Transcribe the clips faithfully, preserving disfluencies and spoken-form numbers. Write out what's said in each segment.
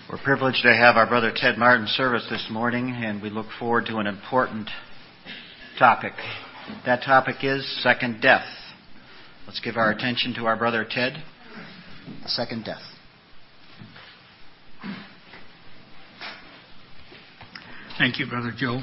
We're privileged to have our brother Ted Martin service this morning, and we look forward to an important topic. That topic is second death. Let's give our attention to our brother Ted. Second death. Thank you, Brother Joe.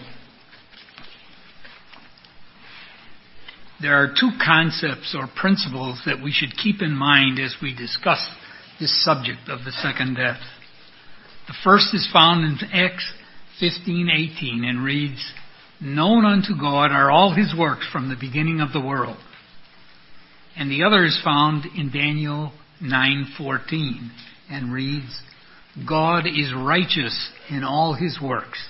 There are two concepts or principles that we should keep in mind as we discuss this subject of the second death. The first is found in Acts fifteen eighteen and reads, "Known unto God are all his works from the beginning of the world." And the other is found in Daniel nine fourteen and reads, "God is righteous in all his works."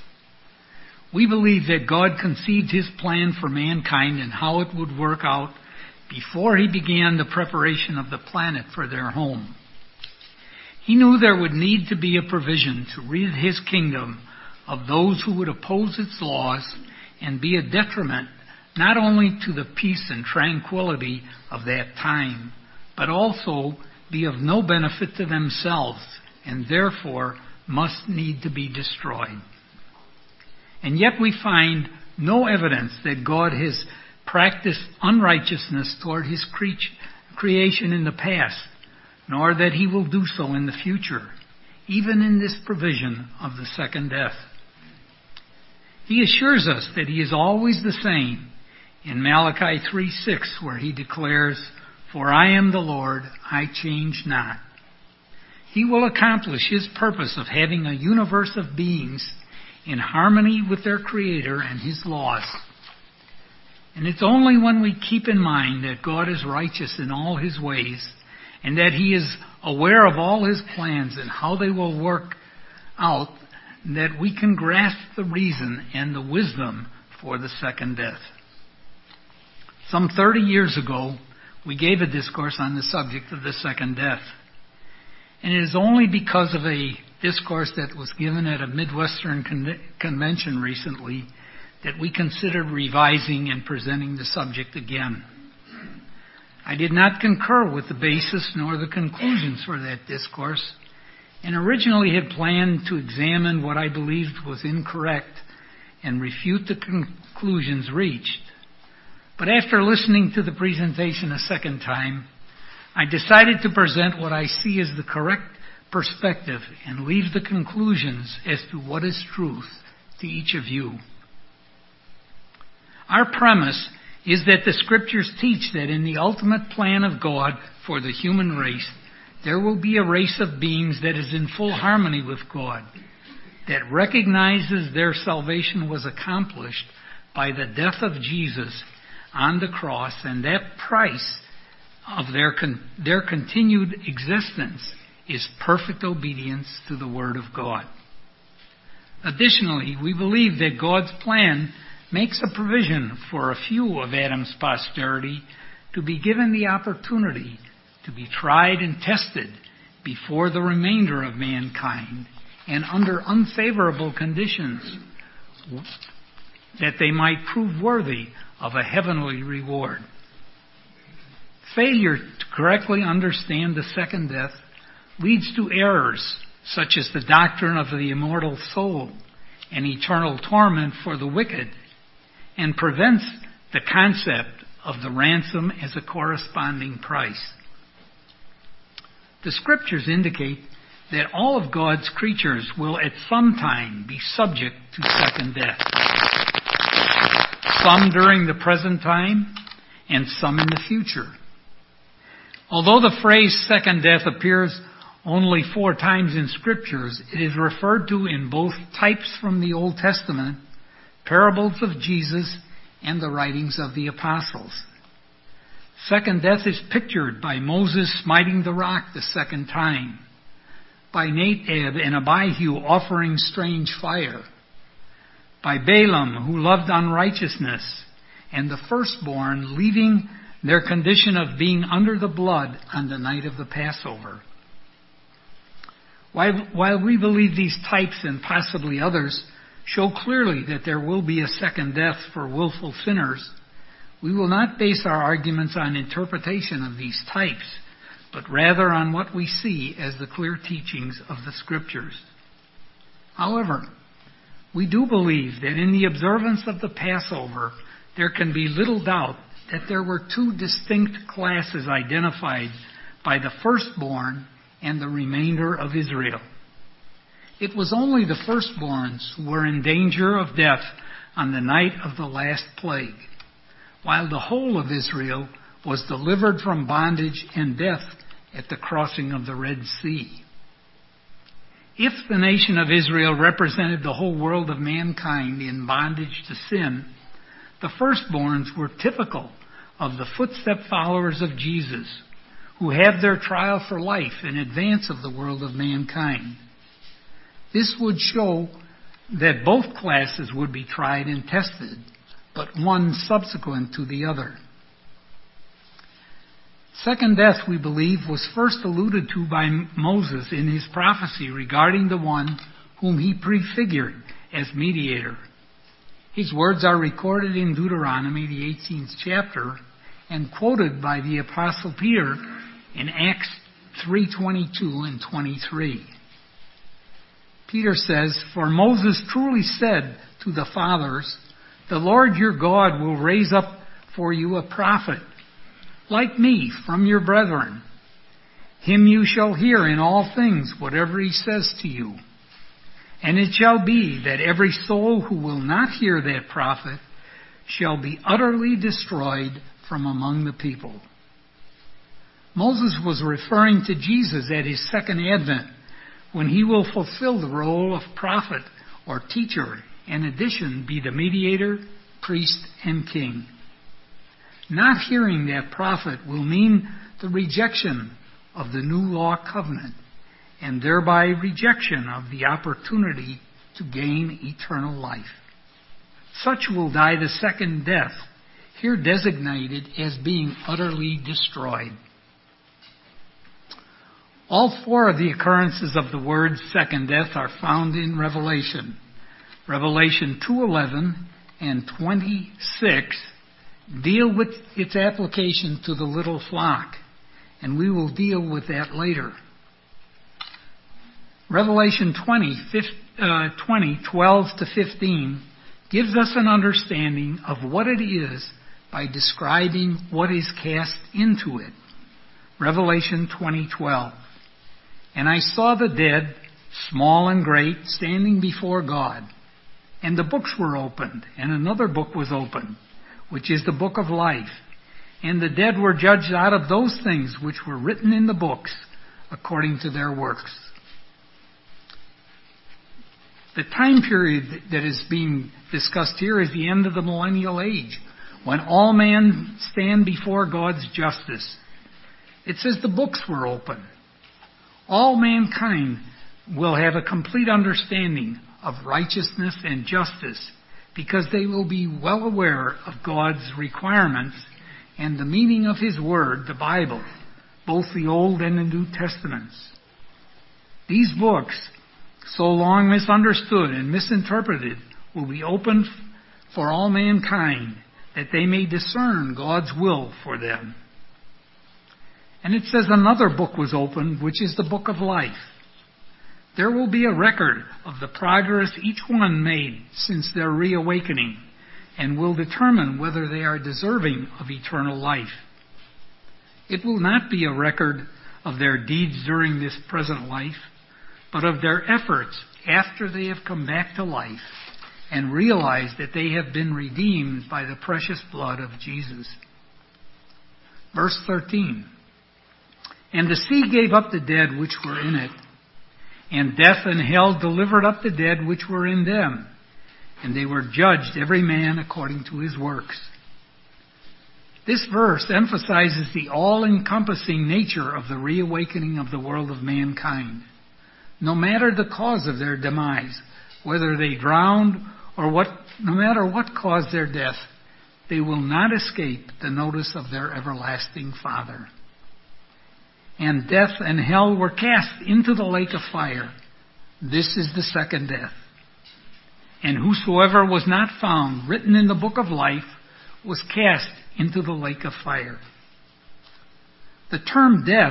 We believe that God conceived his plan for mankind and how it would work out before he began the preparation of the planet for their home. He knew there would need to be a provision to rid his kingdom of those who would oppose its laws and be a detriment not only to the peace and tranquility of that time, but also be of no benefit to themselves and therefore must need to be destroyed. And yet we find no evidence that God has practiced unrighteousness toward his cre- creation in the past, nor that he will do so in the future, even in this provision of the second death. He assures us that he is always the same in Malachi three six, where he declares, "For I am the Lord, I change not." He will accomplish his purpose of having a universe of beings in harmony with their Creator and his laws. And it's only when we keep in mind that God is righteous in all his ways and that he is aware of all his plans and how they will work out that we can grasp the reason and the wisdom for the second death. Some thirty years ago, we gave a discourse on the subject of the second death. And it is only because of a discourse that was given at a Midwestern con- convention recently that we considered revising and presenting the subject again. I did not concur with the basis nor the conclusions for that discourse, and originally had planned to examine what I believed was incorrect and refute the conclusions reached. But after listening to the presentation a second time, I decided to present what I see as the correct perspective and leave the conclusions as to what is truth to each of you. Our premise is that the Scriptures teach that in the ultimate plan of God for the human race, there will be a race of beings that is in full harmony with God, that recognizes their salvation was accomplished by the death of Jesus on the cross, and that price of their con- their continued existence is perfect obedience to the Word of God. Additionally, we believe that God's plan makes a provision for a few of Adam's posterity to be given the opportunity to be tried and tested before the remainder of mankind and under unfavorable conditions, that they might prove worthy of a heavenly reward. Failure to correctly understand the second death leads to errors such as the doctrine of the immortal soul and eternal torment for the wicked, and prevents the concept of the ransom as a corresponding price. The Scriptures indicate that all of God's creatures will at some time be subject to second death. Some during the present time and some in the future. Although the phrase second death appears only four times in Scriptures, it is referred to in both types from the Old Testament, parables of Jesus, and the writings of the apostles. Second death is pictured by Moses smiting the rock the second time, by Nadab and Abihu offering strange fire, by Balaam who loved unrighteousness, and the firstborn leaving their condition of being under the blood on the night of the Passover. While, while we believe these types and possibly others show clearly that there will be a second death for willful sinners, we will not base our arguments on interpretation of these types, but rather on what we see as the clear teachings of the Scriptures. However, we do believe that in the observance of the Passover, there can be little doubt that there were two distinct classes identified by the firstborn and the remainder of Israel. It was only the firstborns who were in danger of death on the night of the last plague, while the whole of Israel was delivered from bondage and death at the crossing of the Red Sea. If the nation of Israel represented the whole world of mankind in bondage to sin, the firstborns were typical of the footstep followers of Jesus, who have their trial for life in advance of the world of mankind. This would show that both classes would be tried and tested, but one subsequent to the other. Second death, we believe, was first alluded to by Moses in his prophecy regarding the one whom he prefigured as mediator. His words are recorded in Deuteronomy, the eighteenth chapter, and quoted by the Apostle Peter in Acts three twenty-two and twenty-three. Peter says, "For Moses truly said to the fathers, 'The Lord your God will raise up for you a prophet, like me, from your brethren. Him you shall hear in all things, whatever he says to you. And it shall be that every soul who will not hear that prophet shall be utterly destroyed from among the people.'" Moses was referring to Jesus at his second advent, when he will fulfill the role of prophet or teacher, in addition be the mediator, priest, and king. Not hearing that prophet will mean the rejection of the new law covenant, and thereby rejection of the opportunity to gain eternal life. Such will die the second death, here designated as being utterly destroyed. All four of the occurrences of the word second death are found in Revelation. Revelation two eleven and twenty-six deal with its application to the little flock, and we will deal with that later. Revelation twenty, twelve to fifteen gives us an understanding of what it is by describing what is cast into it. Revelation twenty twelve. "And I saw the dead, small and great, standing before God. And the books were opened, and another book was opened, which is the book of life. And the dead were judged out of those things which were written in the books, according to their works." The time period that is being discussed here is the end of the millennial age, when all men stand before God's justice. It says the books were open. All mankind will have a complete understanding of righteousness and justice, because they will be well aware of God's requirements and the meaning of His Word, the Bible, both the Old and the New Testaments. These books, so long misunderstood and misinterpreted, will be opened for all mankind, that they may discern God's will for them. And it says another book was opened, which is the book of life. There will be a record of the progress each one made since their reawakening, and will determine whether they are deserving of eternal life. It will not be a record of their deeds during this present life, but of their efforts after they have come back to life and realized that they have been redeemed by the precious blood of Jesus. Verse thirteen. "And the sea gave up the dead which were in it, and death and hell delivered up the dead which were in them, and they were judged every man according to his works." This verse emphasizes the all-encompassing nature of the reawakening of the world of mankind. No matter the cause of their demise, whether they drowned or what, no matter what caused their death, they will not escape the notice of their everlasting Father. "And death and hell were cast into the lake of fire. This is the second death. And whosoever was not found written in the book of life was cast into the lake of fire." The term death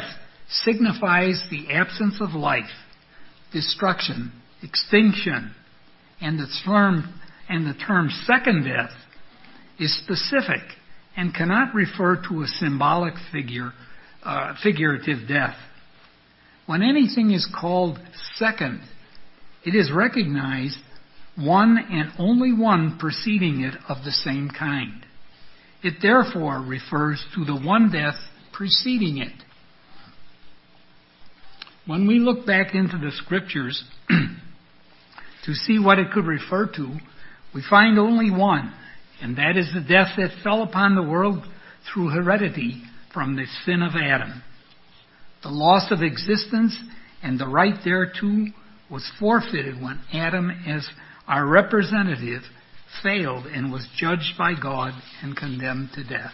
signifies the absence of life, destruction, extinction, and the term and the term second death is specific and cannot refer to a symbolic figure, uh, figurative death. When anything is called second, it is recognized one and only one preceding it of the same kind. It therefore refers to the one death preceding it. When we look back into the scriptures to see what it could refer to, we find only one, and that is the death that fell upon the world through heredity from the sin of Adam. The loss of existence and the right thereto was forfeited when Adam, as our representative, failed and was judged by God and condemned to death.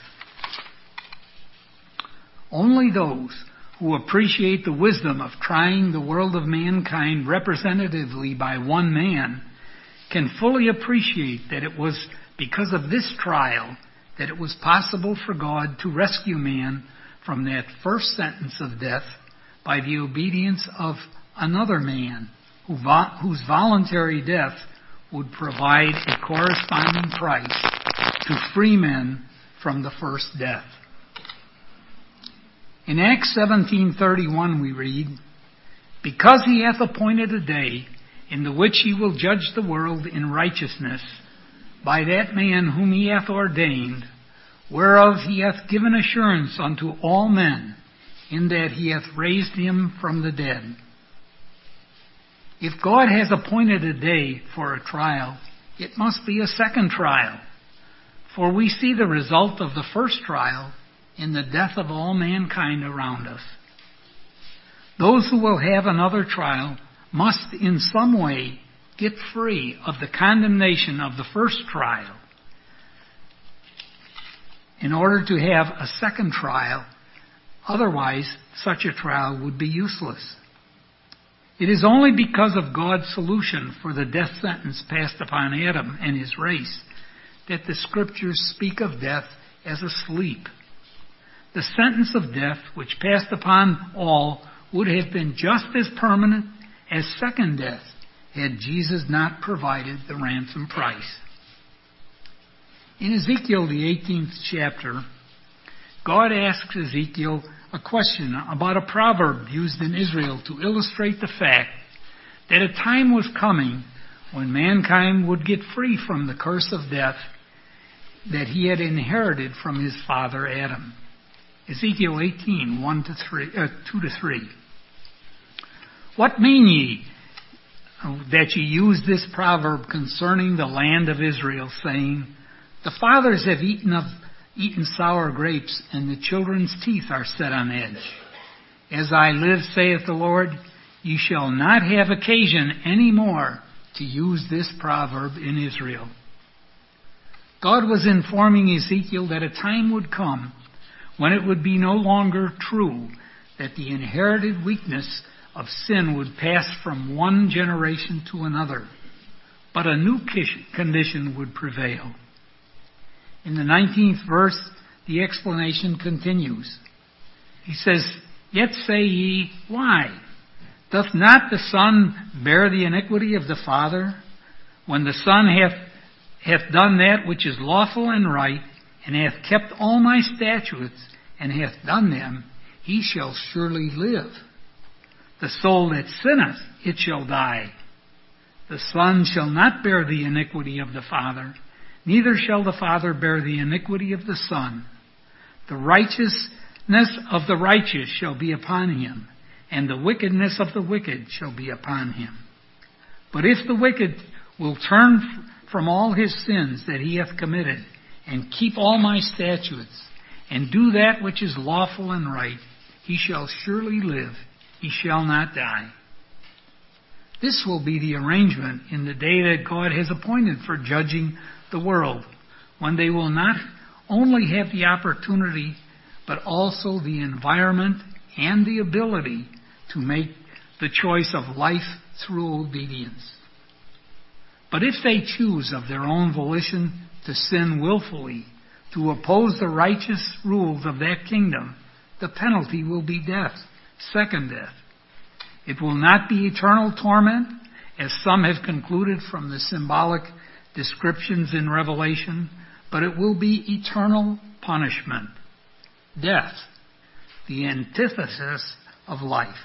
Only those who appreciate the wisdom of trying the world of mankind representatively by one man can fully appreciate that it was because of this trial that it was possible for God to rescue man from that first sentence of death by the obedience of another man who vo- whose voluntary death would provide a corresponding price to free men from the first death. In Acts seventeen thirty-one we read, "Because he hath appointed a day in the which he will judge the world in righteousness by that man whom he hath ordained, whereof he hath given assurance unto all men, in that he hath raised him from the dead." If God has appointed a day for a trial, it must be a second trial, for we see the result of the first trial in the death of all mankind around us. Those who will have another trial must in some way get free of the condemnation of the first trial in order to have a second trial. Otherwise, such a trial would be useless. It is only because of God's solution for the death sentence passed upon Adam and his race that the Scriptures speak of death as a sleep. The sentence of death which passed upon all would have been just as permanent as second death had Jesus not provided the ransom price. In Ezekiel, the eighteenth chapter, God asks Ezekiel a question about a proverb used in Israel to illustrate the fact that a time was coming when mankind would get free from the curse of death that he had inherited from his father Adam. Ezekiel eighteen, one to three, uh, two to three. "What mean ye that ye use this proverb concerning the land of Israel, saying, The fathers have eaten of eaten sour grapes, and the children's teeth are set on edge? As I live, saith the Lord, ye shall not have occasion any more to use this proverb in Israel." God was informing Ezekiel that a time would come when it would be no longer true that the inherited weakness of sin would pass from one generation to another, but a new condition would prevail. In the nineteenth verse, the explanation continues. He says, "Yet say ye, Why? Doth not the Son bear the iniquity of the Father? When the Son hath, hath done that which is lawful and right, and hath kept all my statutes, and hath done them, he shall surely live. The soul that sinneth, it shall die. The Son shall not bear the iniquity of the Father, neither shall the Father bear the iniquity of the Son. The righteousness of the righteous shall be upon him, and the wickedness of the wicked shall be upon him. But if the wicked will turn from all his sins that he hath committed, and keep all my statutes, and do that which is lawful and right, he shall surely live, he shall not die." This will be the arrangement in the day that God has appointed for judging the world, when they will not only have the opportunity, but also the environment and the ability to make the choice of life through obedience. But if they choose of their own volition to sin willfully, to oppose the righteous rules of that kingdom, the penalty will be death, second death. It will not be eternal torment, as some have concluded from the symbolic descriptions in Revelation, but it will be eternal punishment. Death, the antithesis of life.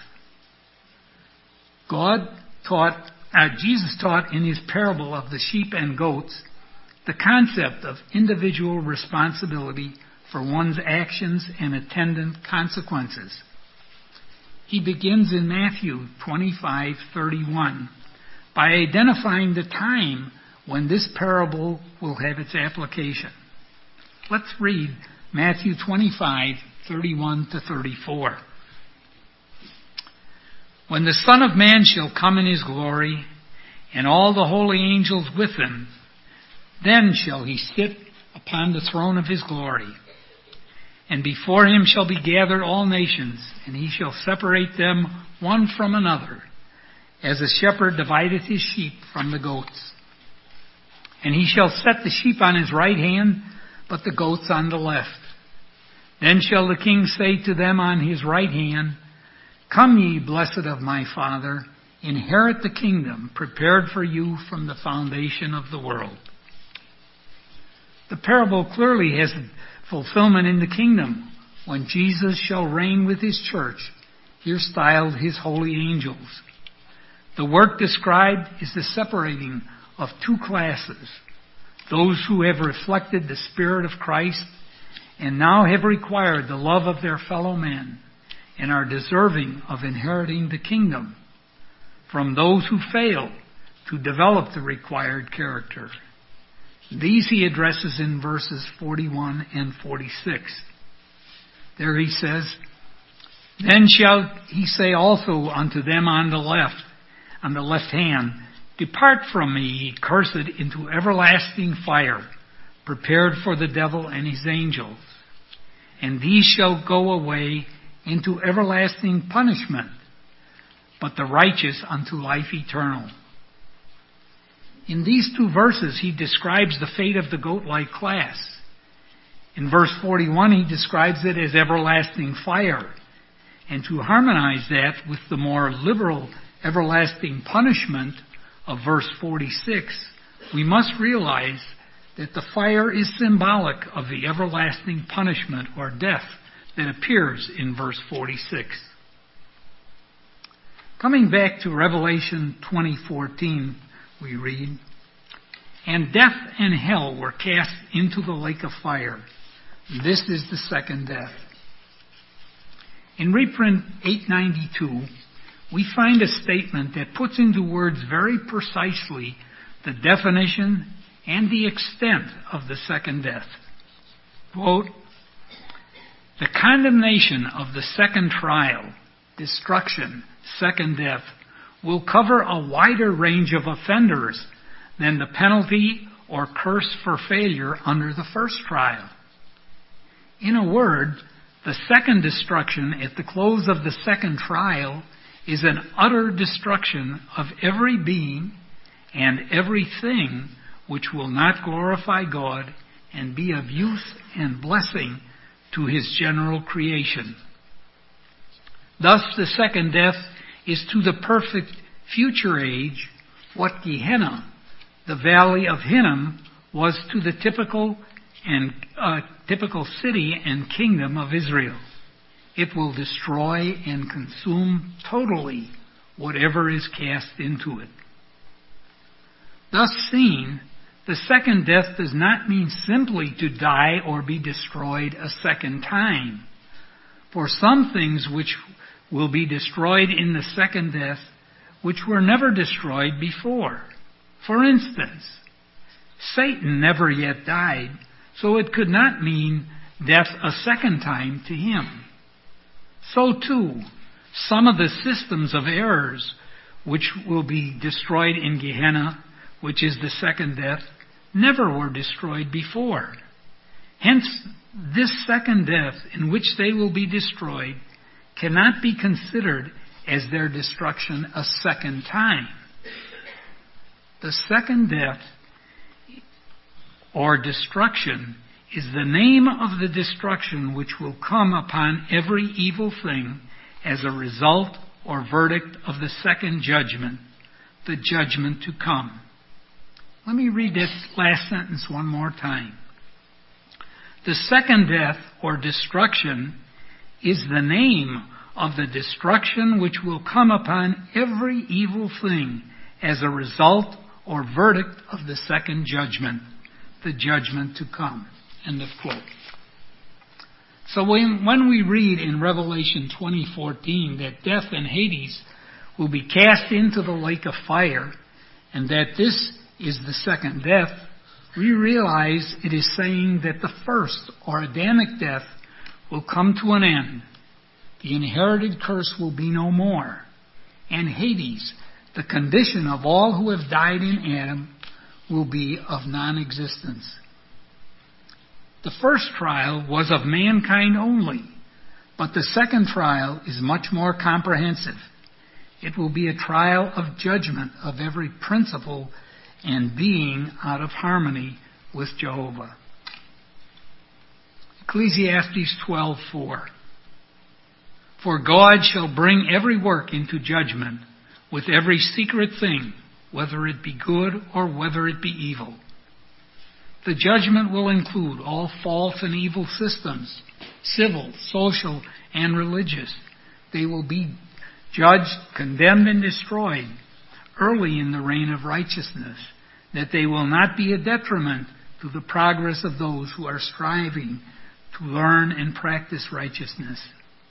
God taught, uh, Jesus taught in his parable of the sheep and goats the concept of individual responsibility for one's actions and attendant consequences. He begins in Matthew twenty-five thirty-one by identifying the time when this parable will have its application. Let's read Matthew twenty-five thirty-one to thirty-four. When the Son of Man shall come in his glory, and all the holy angels with him, then shall he sit upon the throne of his glory. And before him shall be gathered all nations, and he shall separate them one from another, as a shepherd divideth his sheep from the goats. And he shall set the sheep on his right hand, but the goats on the left. Then shall the king say to them on his right hand, Come ye, blessed of my Father, inherit the kingdom prepared for you from the foundation of the world. The parable clearly has fulfillment in the kingdom when Jesus shall reign with his church, here styled his holy angels. The work described is the separating of two classes, those who have reflected the Spirit of Christ and now have required the love of their fellow men and are deserving of inheriting the kingdom, from those who fail to develop the required character. These he addresses in verses forty-one and forty-six. There he says, Then shall he say also unto them on the left, on the left hand, Depart from me, ye cursed, into everlasting fire, prepared for the devil and his angels. And these shall go away into everlasting punishment, but the righteous unto life eternal. In these two verses, he describes the fate of the goat-like class. In verse forty-one, he describes it as everlasting fire. And to harmonize that with the more liberal everlasting punishment of verse forty-six, we must realize that the fire is symbolic of the everlasting punishment or death that appears in verse forty-six. Coming back to Revelation twenty fourteen, we read, And death and hell were cast into the lake of fire. This is the second death. In reprint eight ninety-two, we find a statement that puts into words very precisely the definition and the extent of the second death. Quote, The condemnation of the second trial, destruction, second death, will cover a wider range of offenders than the penalty or curse for failure under the first trial. In a word, the second destruction at the close of the second trial is an utter destruction of every being and everything which will not glorify God and be of use and blessing to his general creation. Thus, the second death is to the perfect future age what Gehenna, the valley of Hinnom, was to the typical and uh, typical city and kingdom of Israel. It will destroy and consume totally whatever is cast into it. Thus seen, the second death does not mean simply to die or be destroyed a second time. For some things which will be destroyed in the second death, which were never destroyed before. For instance, Satan never yet died, so it could not mean death a second time to him. So too, some of the systems of errors which will be destroyed in Gehenna, which is the second death, never were destroyed before. Hence, this second death in which they will be destroyed cannot be considered as their destruction a second time. The second death or destruction is the name of the destruction which will come upon every evil thing as a result or verdict of the second judgment, the judgment to come. Let me read this last sentence one more time. The second death or destruction is the name of the destruction which will come upon every evil thing as a result or verdict of the second judgment, the judgment to come. End of quote. So when, when we read in Revelation twenty fourteen that death and Hades will be cast into the lake of fire, and that this is the second death, we realize it is saying that the first or Adamic death will come to an end. The inherited curse will be no more. And Hades, the condition of all who have died in Adam, will be of non-existence. The first trial was of mankind only, but the second trial is much more comprehensive. It will be a trial of judgment of every principle and being out of harmony with Jehovah. Ecclesiastes twelve four. For God shall bring every work into judgment with every secret thing, whether it be good or whether it be evil. The judgment will include all false and evil systems, civil, social, and religious. They will be judged, condemned, and destroyed early in the reign of righteousness, that they will not be a detriment to the progress of those who are striving to learn and practice righteousness.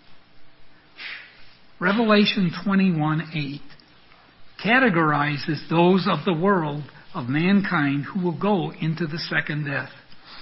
Revelation twenty-one eight categorizes those of the world of mankind who will go into the second death.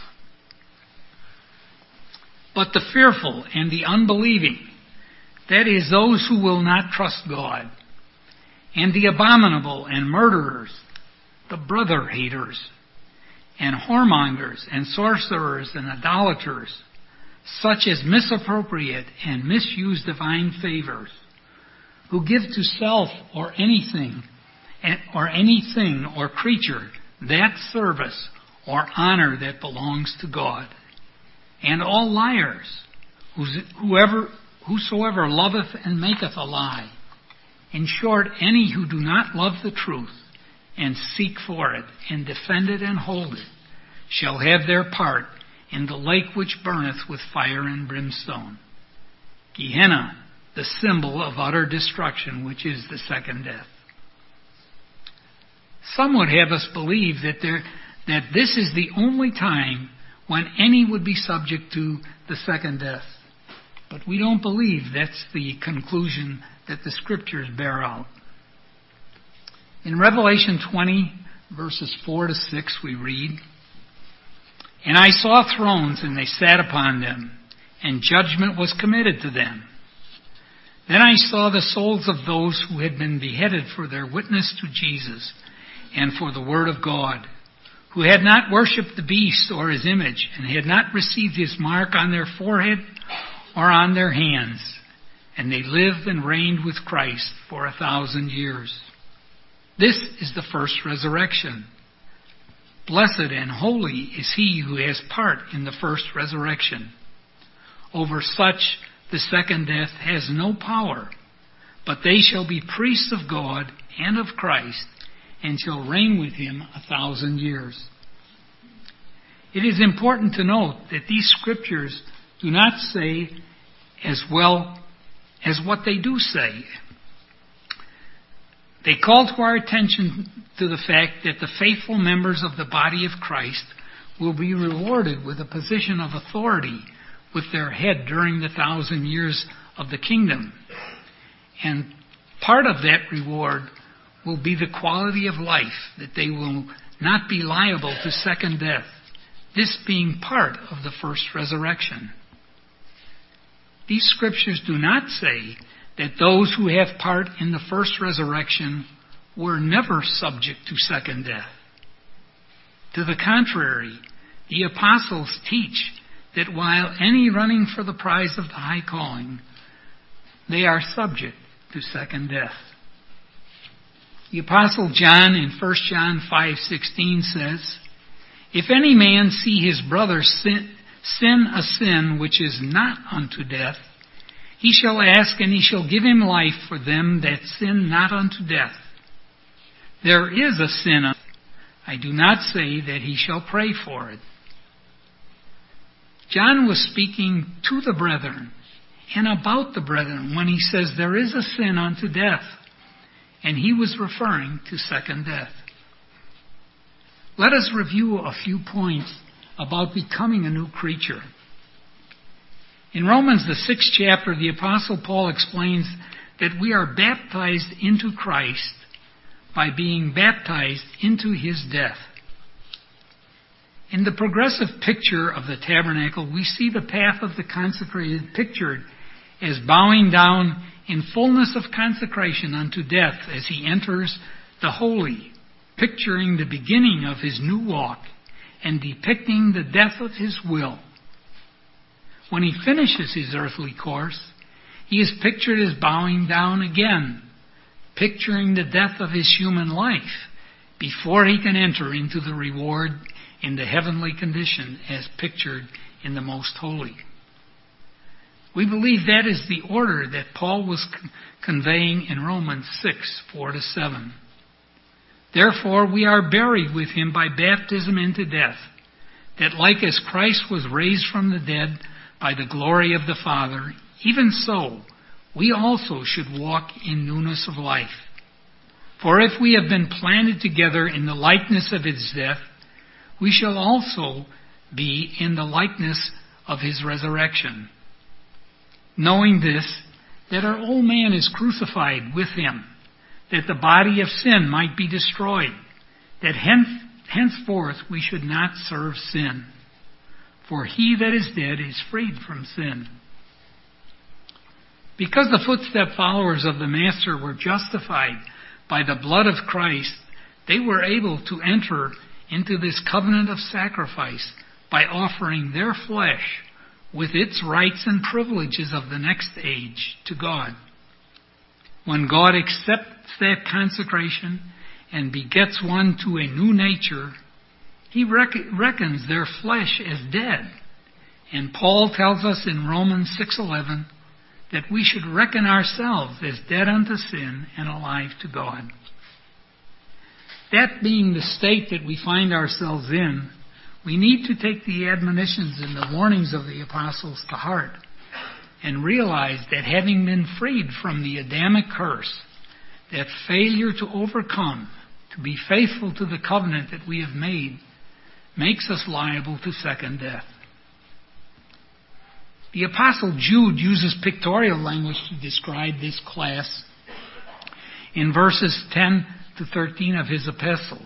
But the fearful and the unbelieving, that is, those who will not trust God, and the abominable and murderers, the brother haters, and whoremongers and sorcerers and idolaters, such as misappropriate and misuse divine favors, who give to self or anything or anything or creature that service or honor that belongs to God, and all liars, whoever, whosoever loveth and maketh a lie. In short, any who do not love the truth and seek for it and defend it and hold it shall have their part in the lake which burneth with fire and brimstone. Gehenna, the symbol of utter destruction, which is the second death. Some would have us believe that there, that this is the only time when any would be subject to the second death. But we don't believe that's the conclusion that the Scriptures bear out. In Revelation twenty, verses four to six, we read, And I saw thrones, and they sat upon them, and judgment was committed to them. Then I saw the souls of those who had been beheaded for their witness to Jesus and for the word of God, who had not worshipped the beast or his image, and had not received his mark on their forehead or on their hands. And they lived and reigned with Christ for a thousand years. This is the first resurrection. Blessed and holy is he who has part in the first resurrection. Over such the second death has no power, but they shall be priests of God and of Christ, and shall reign with him a thousand years. It is important to note that these scriptures do not say as well as what they do say. They call to our attention to the fact that the faithful members of the body of Christ will be rewarded with a position of authority with their head during the thousand years of the kingdom. And part of that reward will be the quality of life, that they will not be liable to second death, this being part of the first resurrection. These scriptures do not say that those who have part in the first resurrection were never subject to second death. To the contrary, the apostles teach that while any running for the prize of the high calling, they are subject to second death. The Apostle John in First John five sixteen says, If any man see his brother sin, sin a sin which is not unto death, He shall ask, and he shall give him life for them that sin not unto death. There is a sin. I do not say that he shall pray for it. John was speaking to the brethren and about the brethren when he says there is a sin unto death. And he was referring to second death. Let us review a few points about becoming a new creature. In Romans, the sixth chapter, the Apostle Paul explains that we are baptized into Christ by being baptized into his death. In the progressive picture of the tabernacle, we see the path of the consecrated pictured as bowing down in fullness of consecration unto death as he enters the holy, picturing the beginning of his new walk and depicting the death of his will. When he finishes his earthly course, he is pictured as bowing down again, picturing the death of his human life before he can enter into the reward in the heavenly condition as pictured in the most holy. We believe that is the order that Paul was con- conveying in Romans six, four to seven. Therefore we are buried with him by baptism into death, that like as Christ was raised from the dead by the glory of the Father, even so we also should walk in newness of life. For if we have been planted together in the likeness of his death, we shall also be in the likeness of his resurrection. Knowing this, that our old man is crucified with him, that the body of sin might be destroyed, that hence, henceforth we should not serve sin. For he that is dead is freed from sin. Because the footstep followers of the Master were justified by the blood of Christ, they were able to enter into this covenant of sacrifice by offering their flesh with its rights and privileges of the next age to God. When God accepts that consecration and begets one to a new nature, he reckons their flesh as dead. And Paul tells us in Romans six eleven that we should reckon ourselves as dead unto sin and alive to God. That being the state that we find ourselves in, we need to take the admonitions and the warnings of the apostles to heart and realize that having been freed from the Adamic curse, that failure to overcome, to be faithful to the covenant that we have made, makes us liable to second death. The Apostle Jude uses pictorial language to describe this class in verses ten to thirteen of his epistle.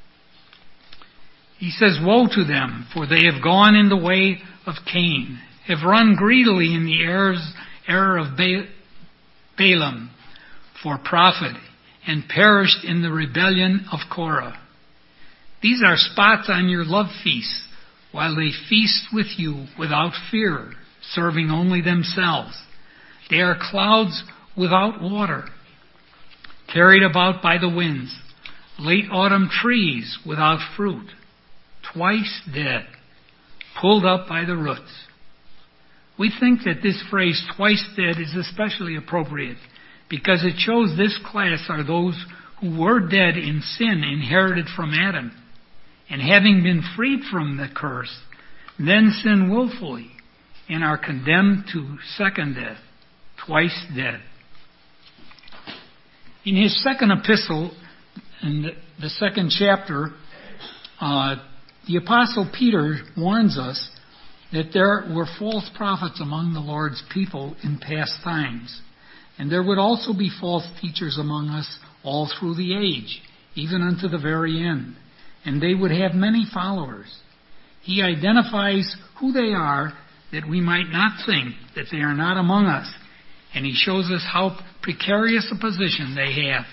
He says, "Woe to them, for they have gone in the way of Cain, have run greedily in the errors, error of ba- Balaam for profit, and perished in the rebellion of Korah. These are spots on your love feasts, while they feast with you without fear, serving only themselves. They are clouds without water, carried about by the winds, late autumn trees without fruit, twice dead, pulled up by the roots." We think that this phrase, twice dead, is especially appropriate because it shows this class are those who were dead in sin inherited from Adam, and having been freed from the curse, then sin willfully, and are condemned to second death, twice dead. In his second epistle, in the second chapter, uh, the Apostle Peter warns us that there were false prophets among the Lord's people in past times, and there would also be false teachers among us all through the age, even unto the very end, and they would have many followers. He identifies who they are, that we might not think that they are not among us, and he shows us how precarious a position they have.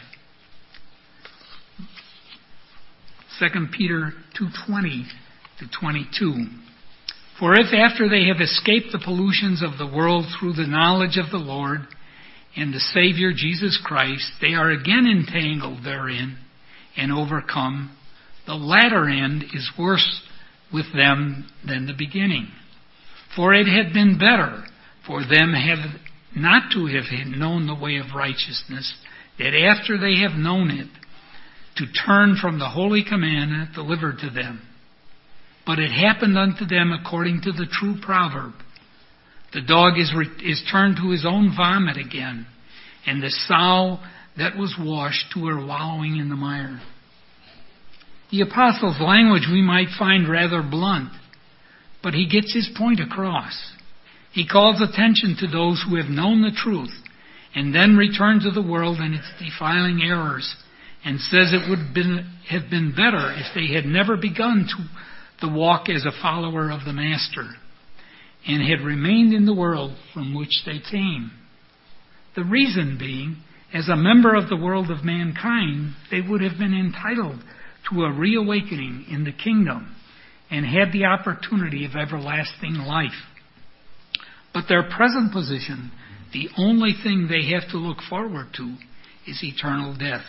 Second Peter two twenty to twenty-two. "For if after they have escaped the pollutions of the world through the knowledge of the Lord and the Savior Jesus Christ, they are again entangled therein and overcome, the latter end is worse with them than the beginning. For it had been better for them have not to have known the way of righteousness, that after they have known it, to turn from the holy commandment delivered to them. But it happened unto them according to the true proverb. The dog is, re- is turned to his own vomit again, and the sow that was washed to her wallowing in the mire. The apostle's language we might find rather blunt, but he gets his point across. He calls attention to those who have known the truth and then return to the world and its defiling errors, and says it would been, have been better if they had never begun to the walk as a follower of the Master, and had remained in the world from which they came. The reason being, as a member of the world of mankind, they would have been entitled to a reawakening in the kingdom and had the opportunity of everlasting life. But their present position, the only thing they have to look forward to, is eternal death.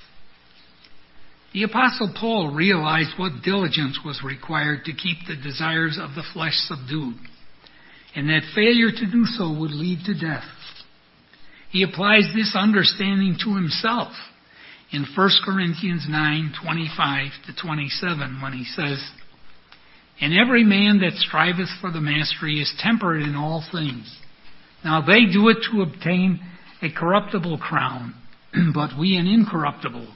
The Apostle Paul realized what diligence was required to keep the desires of the flesh subdued, and that failure to do so would lead to death. He applies this understanding to himself in First Corinthians nine, twenty-five to twenty-seven, when he says, "And every man that striveth for the mastery is temperate in all things. Now they do it to obtain a corruptible crown, but we an incorruptible.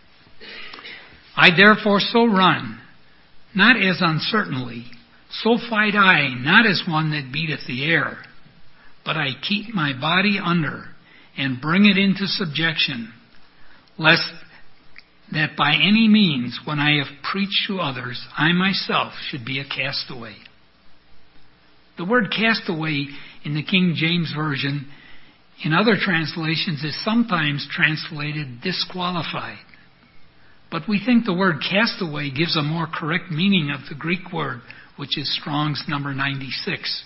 I therefore so run, not as uncertainly, so fight I, not as one that beateth the air, but I keep my body under, and bring it into subjection, lest that by any means, when I have preached to others, I myself should be a castaway." The word castaway in the King James Version, in other translations, is sometimes translated disqualified. But we think the word castaway gives a more correct meaning of the Greek word, which is Strong's number ninety-six.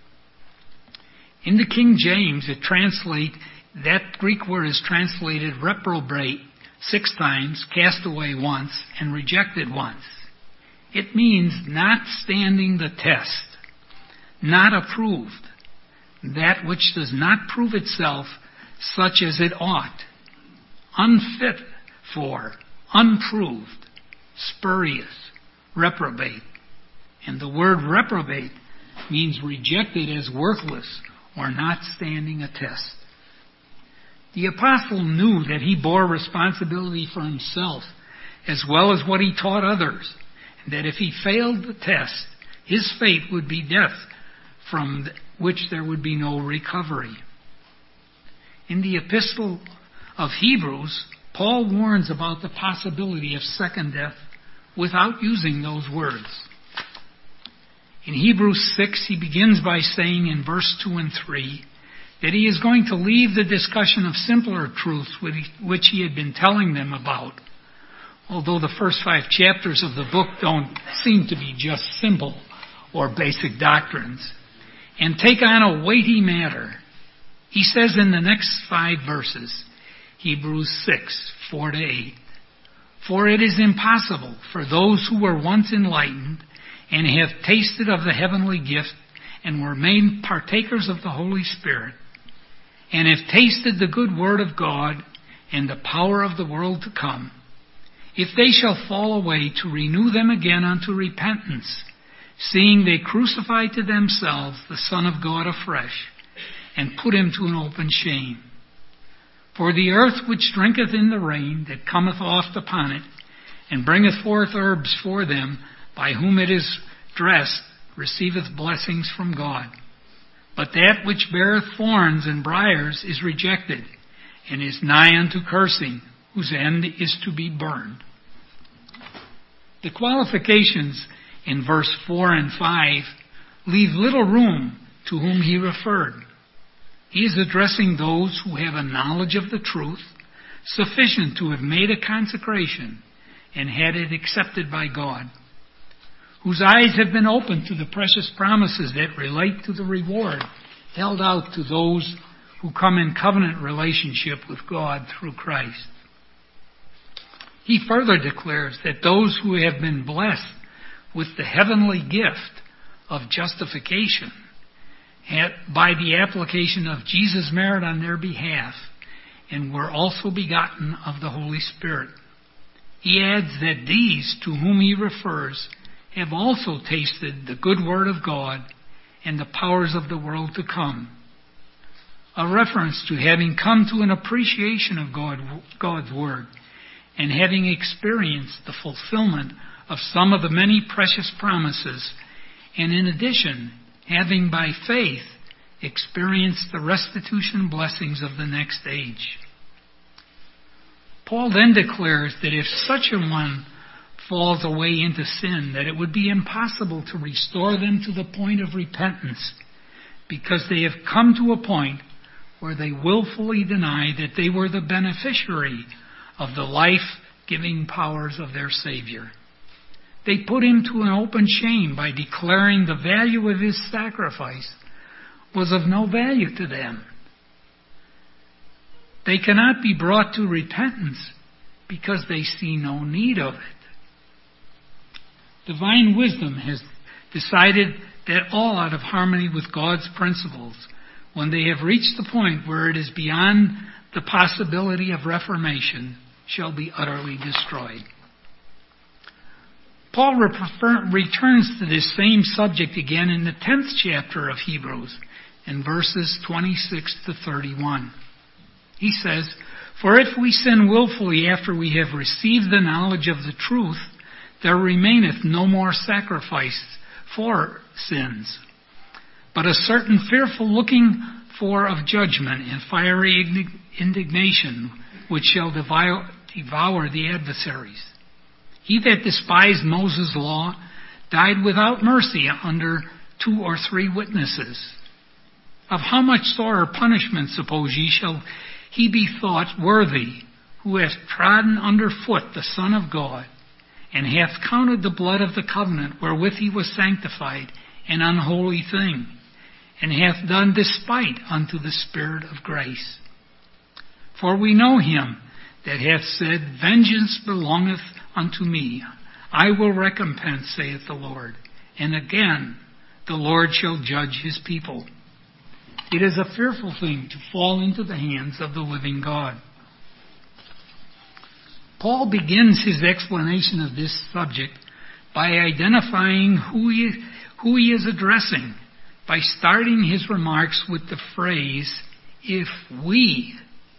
In the King James, it translate that Greek word is translated reprobate six times, castaway once, and rejected once. It means not standing the test, not approved, that which does not prove itself such as it ought, unfit for, unproved, spurious, reprobate. And the word reprobate means rejected as worthless or not standing a test. The apostle knew that he bore responsibility for himself as well as what he taught others, and that if he failed the test, his fate would be death, from which there would be no recovery. In the epistle of Hebrews, Paul warns about the possibility of second death without using those words. In Hebrews six, he begins by saying in verse two and three that he is going to leave the discussion of simpler truths which he had been telling them about, although the first five chapters of the book don't seem to be just simple or basic doctrines, and take on a weighty matter. He says in the next five verses, Hebrews six, four to eight, "For it is impossible for those who were once enlightened and have tasted of the heavenly gift and were made partakers of the Holy Spirit, and have tasted the good word of God and the power of the world to come, if they shall fall away, to renew them again unto repentance, seeing they crucify to themselves the Son of God afresh, and put him to an open shame. For the earth which drinketh in the rain that cometh oft upon it, and bringeth forth herbs for them, by whom it is dressed, receiveth blessings from God. But that which beareth thorns and briars is rejected, and is nigh unto cursing, whose end is to be burned." The qualifications in verse four and five leave little room to whom he referred. He is addressing those who have a knowledge of the truth sufficient to have made a consecration and had it accepted by God, whose eyes have been opened to the precious promises that relate to the reward held out to those who come in covenant relationship with God through Christ. He further declares that those who have been blessed with the heavenly gift of justification by the application of Jesus' merit on their behalf, and were also begotten of the Holy Spirit. He adds that these to whom he refers have also tasted the good word of God and the powers of the world to come. A reference to having come to an appreciation of God, God's word and having experienced the fulfillment of some of the many precious promises, and in addition, having by faith experienced the restitution blessings of the next age. Paul then declares that if such a one falls away into sin, that it would be impossible to restore them to the point of repentance, because they have come to a point where they willfully deny that they were the beneficiary of the life-giving powers of their Savior. They put him to an open shame by declaring the value of his sacrifice was of no value to them. They cannot be brought to repentance because they see no need of it. Divine wisdom has decided that all out of harmony with God's principles, when they have reached the point where it is beyond the possibility of reformation, shall be utterly destroyed. Paul refer- returns to this same subject again in the tenth chapter of Hebrews, in verses twenty-six to thirty-one. He says, "For if we sin willfully after we have received the knowledge of the truth, there remaineth no more sacrifice for sins, but a certain fearful looking for of judgment and fiery indignation, which shall devour, devour the adversaries. He that despised Moses' law died without mercy under two or three witnesses. Of how much sorer punishment, suppose ye, shall he be thought worthy, who hath trodden under foot the Son of God, and hath counted the blood of the covenant wherewith he was sanctified an unholy thing, and hath done despite unto the Spirit of grace. For we know him that hath said, Vengeance belongeth unto me, I will recompense, saith the Lord. And again, the Lord shall judge his people. It is a fearful thing to fall into the hands of the living God." Paul begins his explanation of this subject by identifying who he, who he is addressing, by starting his remarks with the phrase, if we,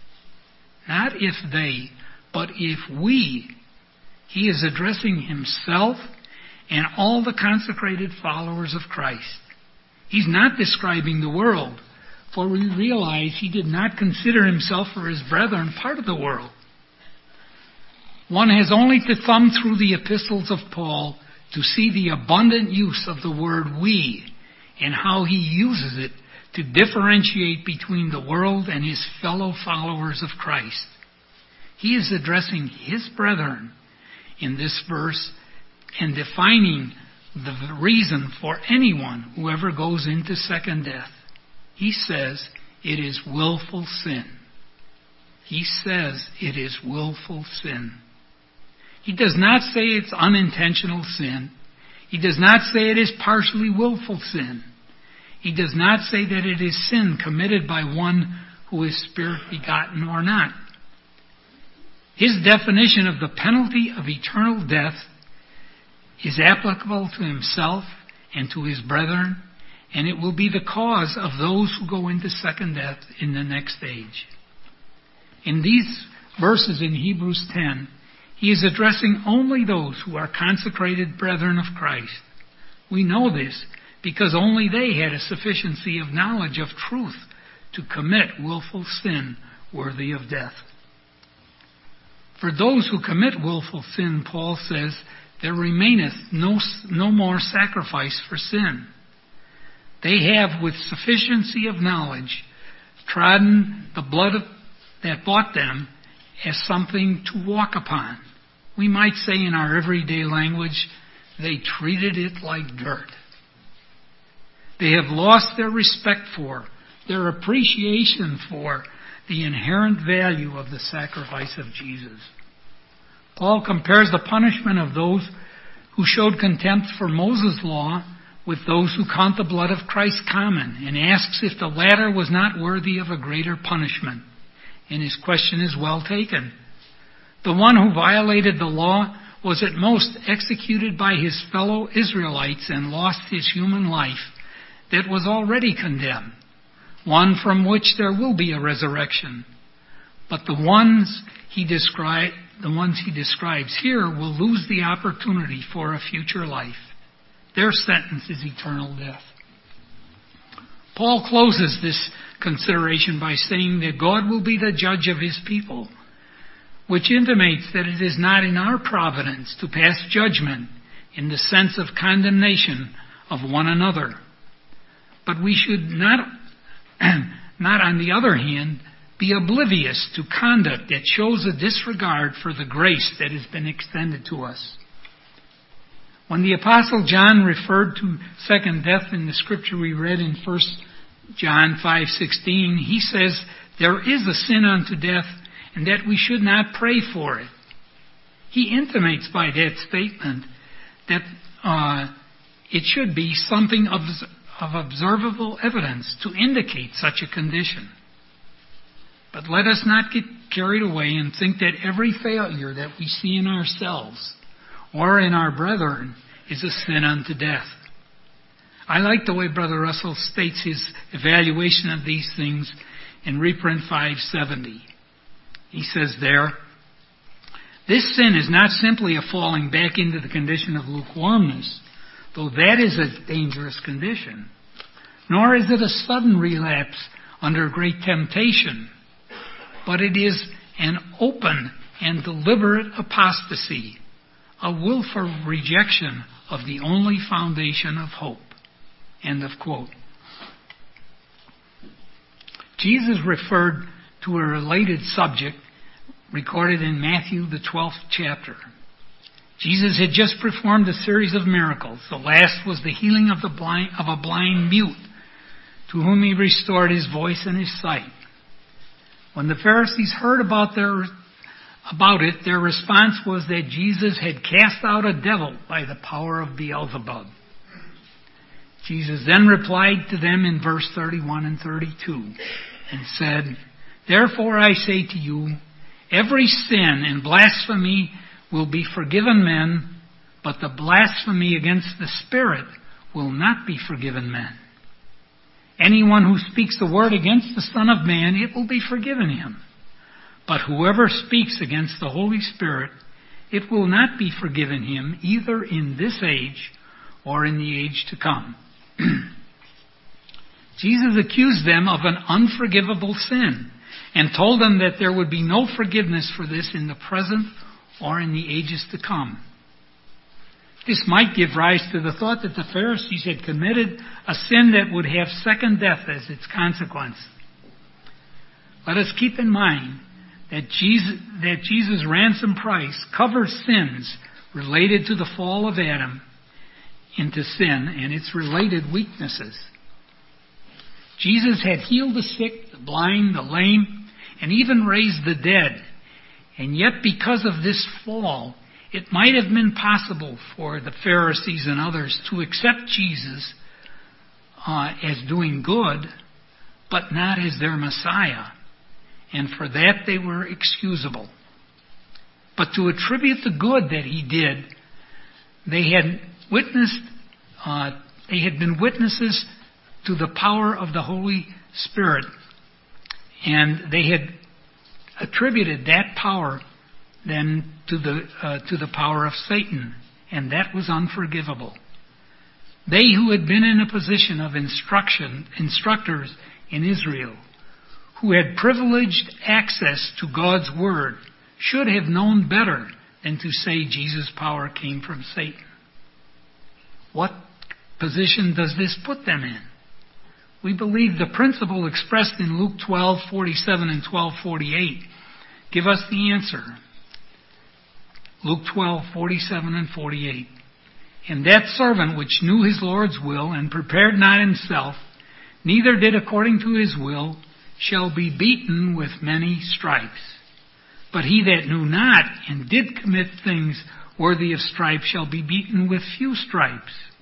not if they, but if we. He is addressing himself and all the consecrated followers of Christ. He's not describing the world, for we realize he did not consider himself or his brethren part of the world. One has only to thumb through the epistles of Paul to see the abundant use of the word we and how he uses it to differentiate between the world and his fellow followers of Christ. He is addressing his brethren in this verse and defining the reason for anyone who ever goes into second death. He says it is willful sin. He says it is willful sin. He does not say it's unintentional sin. He does not say it is partially willful sin. He does not say that it is sin committed by one who is spirit begotten or not. His definition of the penalty of eternal death is applicable to himself and to his brethren, and it will be the cause of those who go into second death in the next age. In these verses in Hebrews ten, he is addressing only those who are consecrated brethren of Christ. We know this because only they had a sufficiency of knowledge of truth to commit willful sin worthy of death. For those who commit willful sin, Paul says, there remaineth no, no more sacrifice for sin. They have, with sufficiency of knowledge, trodden the blood of, that bought them as something to walk upon. We might say in our everyday language, they treated it like dirt. They have lost their respect for, their appreciation for, the inherent value of the sacrifice of Jesus. Paul compares the punishment of those who showed contempt for Moses' law with those who count the blood of Christ common, and asks if the latter was not worthy of a greater punishment. And his question is well taken. The one who violated the law was at most executed by his fellow Israelites and lost his human life that was already condemned, one from which there will be a resurrection. But the ones he describe, the ones he describes here will lose the opportunity for a future life. Their sentence is eternal death. Paul closes this consideration by saying that God will be the judge of his people, which intimates that it is not in our providence to pass judgment in the sense of condemnation of one another. But we should not, not on the other hand, be oblivious to conduct that shows a disregard for the grace that has been extended to us. When the Apostle John referred to second death in the scripture we read in First John five sixteen, he says there is a sin unto death, and that we should not pray for it. He intimates by that statement that uh, it should be something of, of observable evidence to indicate such a condition. But let us not get carried away and think that every failure that we see in ourselves or in our brethren is a sin unto death. I like the way Brother Russell states his evaluation of these things in reprint five seventy. He says there, this sin is not simply a falling back into the condition of lukewarmness, though that is a dangerous condition, nor is it a sudden relapse under great temptation, but it is an open and deliberate apostasy, a willful rejection of the only foundation of hope. End of quote. Jesus referred to a related subject recorded in Matthew, the twelfth chapter. Jesus had just performed a series of miracles. The last was the healing of, the blind, of a blind mute, to whom he restored his voice and his sight. When the Pharisees heard about their about it, their response was that Jesus had cast out a devil by the power of Beelzebub. Jesus then replied to them in verse thirty-one and thirty-two and said, therefore I say to you, every sin and blasphemy will be forgiven men, but the blasphemy against the Spirit will not be forgiven men. Anyone who speaks the word against the Son of Man, it will be forgiven him. But whoever speaks against the Holy Spirit, it will not be forgiven him, either in this age or in the age to come. Jesus accused them of an unforgivable sin and told them that there would be no forgiveness for this in the present or in the ages to come. This might give rise to the thought that the Pharisees had committed a sin that would have second death as its consequence. Let us keep in mind that Jesus, that Jesus' ransom price covers sins related to the fall of Adam into sin and its related weaknesses. Jesus had healed the sick, the blind, the lame, and even raised the dead. And yet because of this fall, it might have been possible for the Pharisees and others to accept Jesus uh, as doing good, but not as their Messiah. And for that they were excusable. But to attribute the good that he did, they had witnessed, uh, they had been witnesses to the power of the Holy Spirit, and they had attributed that power then to the uh, to the power of Satan, and that was unforgivable. They who had been in a position of instruction, instructors in Israel, who had privileged access to God's Word, should have known better than to say Jesus' power came from Satan. What position does this put them in? We believe the principle expressed in Luke twelve forty-seven and twelve forty-eight give us the answer. Luke twelve forty-seven and forty-eight. And that servant which knew his Lord's will and prepared not himself, neither did according to his will, shall be beaten with many stripes. But he that knew not and did commit things worthy of stripes shall be beaten with few stripes.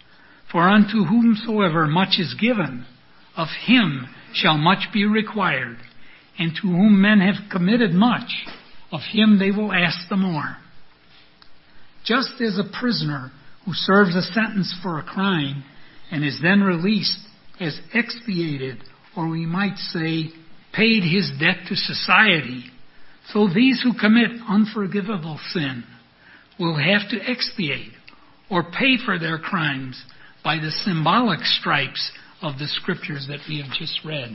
For unto whomsoever much is given, of him shall much be required. And to whom men have committed much, of him they will ask the more. Just as a prisoner who serves a sentence for a crime and is then released has expiated, or we might say, paid his debt to society, so these who commit unforgivable sin will have to expiate or pay for their crimes by the symbolic stripes of the scriptures that we have just read.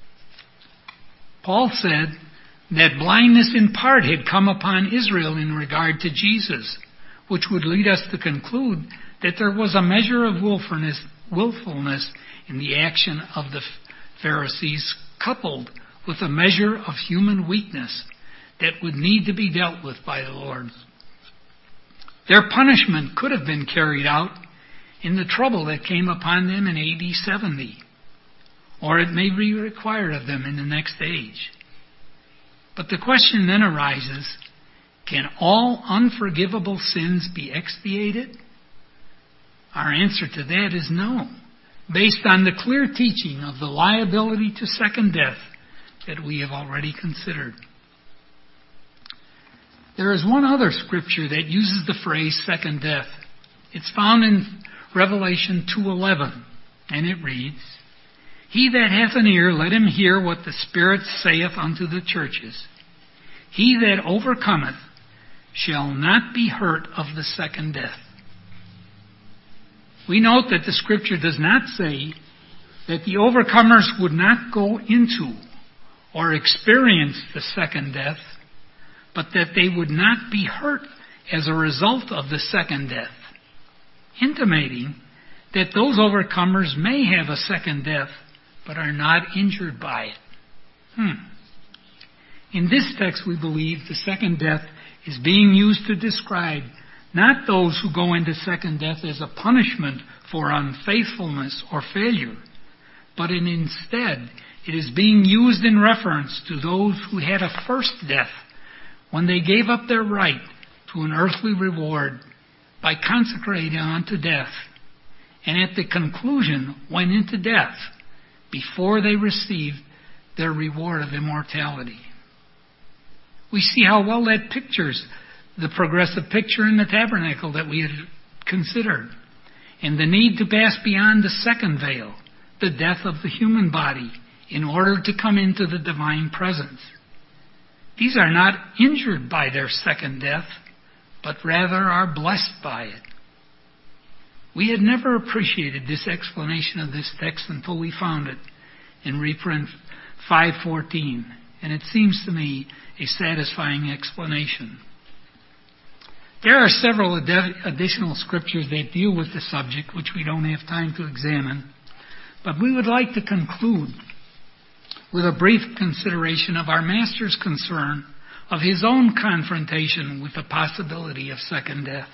Paul said that blindness in part had come upon Israel in regard to Jesus, which would lead us to conclude that there was a measure of willfulness, willfulness in the action of the Pharisees, coupled with a measure of human weakness that would need to be dealt with by the Lord. Their punishment could have been carried out in the trouble that came upon them in A D seventy, or it may be required of them in the next age. But the question then arises, can all unforgivable sins be expiated? Our answer to that is no, based on the clear teaching of the liability to second death that we have already considered. There is one other scripture that uses the phrase second death. It's found in Revelation two eleven, and it reads, He that hath an ear, let him hear what the Spirit saith unto the churches. He that overcometh shall not be hurt of the second death. We note that the scripture does not say that the overcomers would not go into or experience the second death, but that they would not be hurt as a result of the second death, intimating that those overcomers may have a second death, but are not injured by it. Hmm. In this text, we believe the second death is being used to describe not those who go into second death as a punishment for unfaithfulness or failure, but in instead it is being used in reference to those who had a first death when they gave up their right to an earthly reward by consecrating unto death, and at the conclusion went into death before they received their reward of immortality. We see how well that pictures the progressive picture in the tabernacle that we had considered, and the need to pass beyond the second veil, the death of the human body, in order to come into the divine presence. These are not injured by their second death, but rather are blessed by it. We had never appreciated this explanation of this text until we found it in reprint five fourteen, and it seems to me a satisfying explanation. There are several ad- additional scriptures that deal with the subject, which we don't have time to examine, but we would like to conclude with a brief consideration of our Master's concern of his own confrontation with the possibility of second death.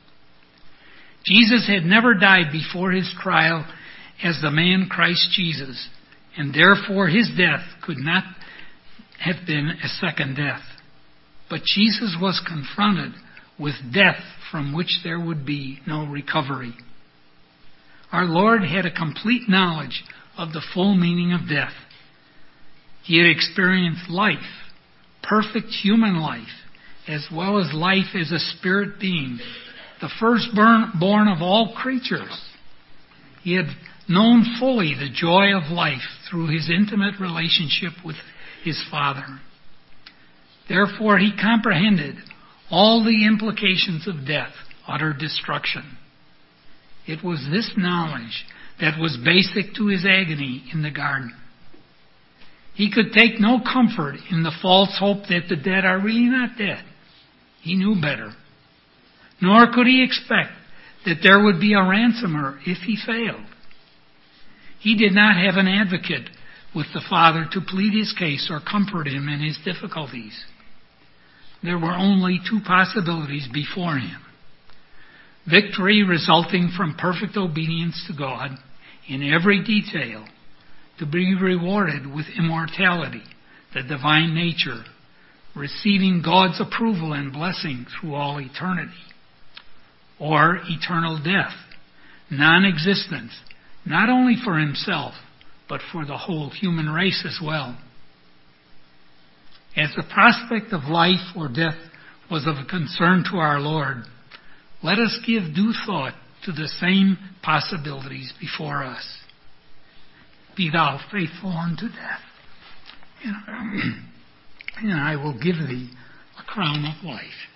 Jesus had never died before his trial as the man Christ Jesus, and therefore his death could not have been a second death. But Jesus was confronted with death from which there would be no recovery. Our Lord had a complete knowledge of the full meaning of death. He had experienced life, perfect human life, as well as life as a spirit being, the firstborn of all creatures. He had known fully the joy of life through his intimate relationship with his Father. Therefore, he comprehended all the implications of death, utter destruction. It was this knowledge that was basic to his agony in the garden. He could take no comfort in the false hope that the dead are really not dead. He knew better. Nor could he expect that there would be a ransomer if he failed. He did not have an advocate with the Father to plead his case or comfort him in his difficulties. There were only two possibilities before him. Victory resulting from perfect obedience to God in every detail, to be rewarded with immortality, the divine nature, receiving God's approval and blessing through all eternity. Or eternal death, non-existence, not only for himself, but for the whole human race as well. As the prospect of life or death was of concern to our Lord, let us give due thought to the same possibilities before us. Be thou faithful unto death, and, and I will give thee a crown of life.